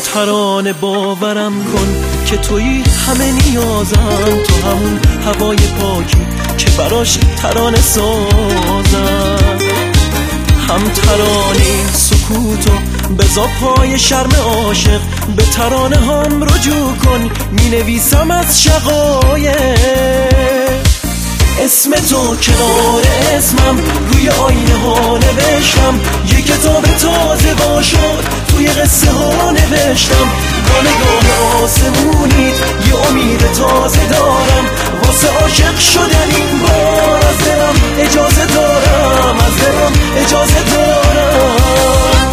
ترانه باورم کن که تویی همه نیازم، تو همون هوای پاکی که براش ترانه سازم. هم ترانه سکوتو بذار پای شرم عاشق، به ترانه هم رجوع کن، می نویسم از شقایق. اسم تو کنار اسمم روی آینه ها نوشتم، یه کتاب تازه با شد توی قصه ها نوشتم. با نگاه آسمونیت یه امید تازه دارم، واسه عاشق شدن این بار از دلم اجازه دارم، از دلم اجازه دارم.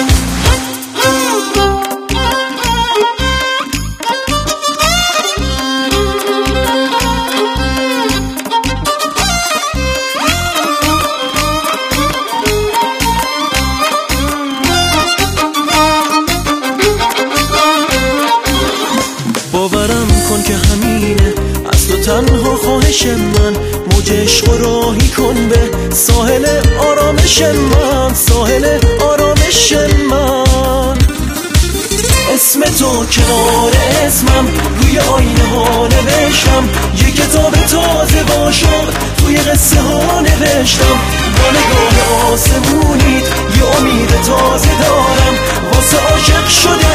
باورم کن که همینه از تو تنها خواهش من، موج عشق و راهی کن به ساحل آرامش من، ساحل آرامش من. اسم تو کنار اسمم روی آینه ها نوشتم، یه کتاب تازه با شد توی قصه ها نوشتم. با نگاه آسمونیت یه امید تازه دارم، واسه عاشق شده